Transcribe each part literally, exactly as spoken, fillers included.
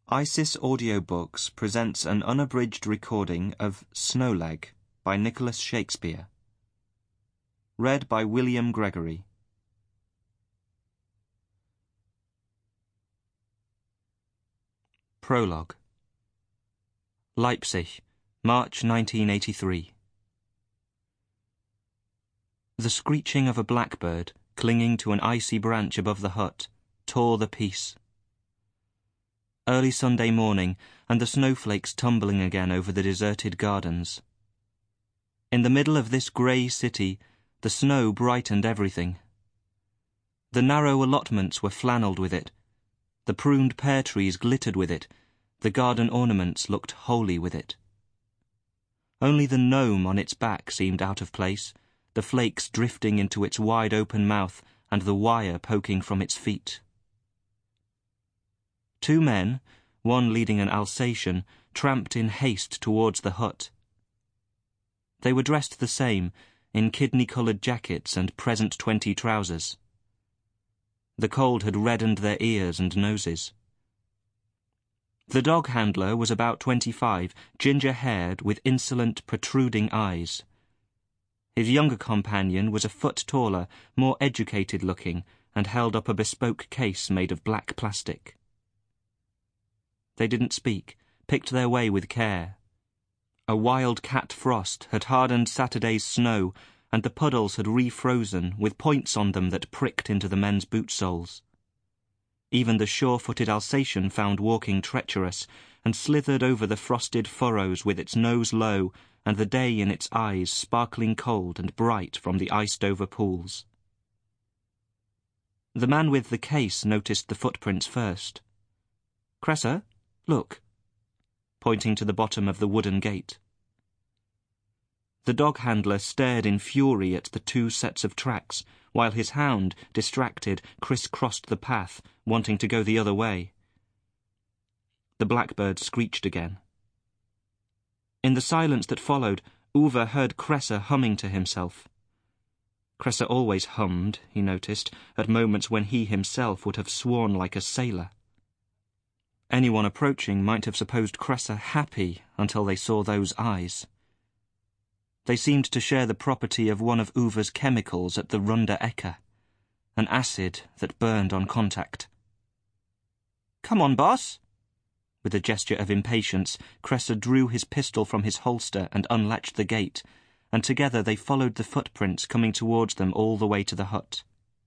Isis Audiobooks presents an unabridged recording of Snowleg by Nicholas Shakespeare. Read by William Gregory. Prologue. Leipzig, March nineteen eighty-three. The screeching of a blackbird, clinging to an icy branch above the hut, tore the peace. Early Sunday morning, and the snowflakes tumbling again over the deserted gardens. In the middle of this grey city, the snow brightened everything. The narrow allotments were flannelled with it, the pruned pear trees glittered with it, the garden ornaments looked holy with it. Only the gnome on its back seemed out of place, the flakes drifting into its wide-open mouth and the wire poking from its feet. Two men, one leading an Alsatian, tramped in haste towards the hut. They were dressed the same, in kidney-coloured jackets and present twenty trousers. The cold had reddened their ears and noses. The dog-handler was about twenty-five, ginger-haired, with insolent, protruding eyes. His younger companion was a foot taller, more educated-looking, and held up a bespoke case made of black plastic. They didn't speak, picked their way with care. A wild-cat frost had hardened Saturday's snow, and the puddles had refrozen, with points on them that pricked into the men's boot soles. Even the sure-footed Alsatian found walking treacherous, and slithered over the frosted furrows with its nose low, and the day in its eyes sparkling cold and bright from the iced-over pools. The man with the case noticed the footprints first. "Cressor? Look," pointing to the bottom of the wooden gate. The dog-handler stared in fury at the two sets of tracks, while his hound, distracted, criss-crossed the path, wanting to go the other way. The blackbird screeched again. In the silence that followed, Uwe heard Cressor humming to himself. Cressor always hummed, he noticed, at moments when he himself would have sworn like a sailor. Anyone approaching might have supposed Cressor happy until they saw those eyes. They seemed to share the property of one of Uwe's chemicals at the Runde Ecke, an acid that burned on contact. "Come on, boss!" With a gesture of impatience, Cressor drew his pistol from his holster and unlatched the gate, and together they followed the footprints coming towards them all the way to the hut.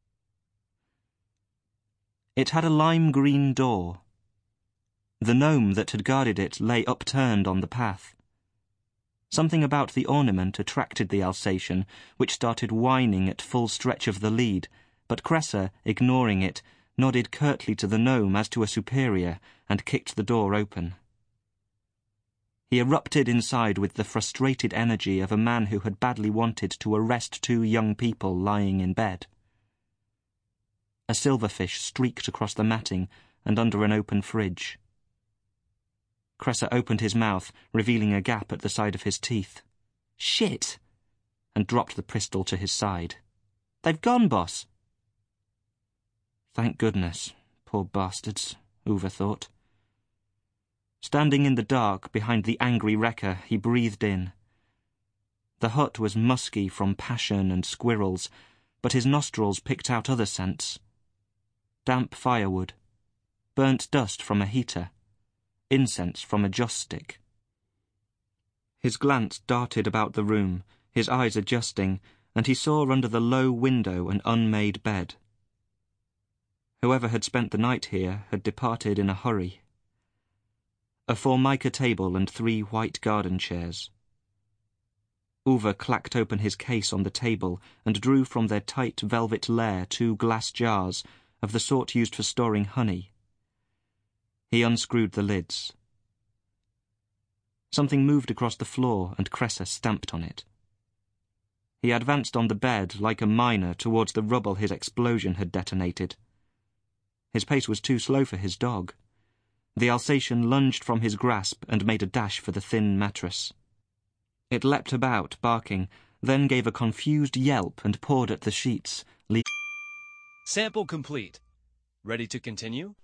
It had a lime-green door. The gnome that had guarded it lay upturned on the path. Something about the ornament attracted the Alsatian, which started whining at full stretch of the lead, but Cressor, ignoring it, nodded curtly to the gnome as to a superior, and kicked the door open. He erupted inside with the frustrated energy of a man who had badly wanted to arrest two young people lying in bed. A silverfish streaked across the matting and under an open fridge. Cressor opened his mouth, revealing a gap at the side of his teeth. "Shit!" and dropped the pistol to his side. "They've gone, boss." Thank goodness, poor bastards, Uwe thought. Standing in the dark behind the angry wrecker, he breathed in. The hut was musky from passion and squirrels, but his nostrils picked out other scents. Damp firewood, burnt dust from a heater, incense from a joss stick. His glance darted about the room, his eyes adjusting, and he saw under the low window an unmade bed. Whoever had spent the night here had departed in a hurry. A formica table and three white garden chairs. Uwe clacked open his case on the table and drew from their tight velvet lair two glass jars, of the sort used for storing honey. He unscrewed the lids. Something moved across the floor, and Cressor stamped on it. He advanced on the bed like a miner towards the rubble his explosion had detonated. His pace was too slow for his dog. The Alsatian lunged from his grasp and made a dash for the thin mattress. It leapt about, barking, then gave a confused yelp and pawed at the sheets. Le- Sample complete. Ready to continue?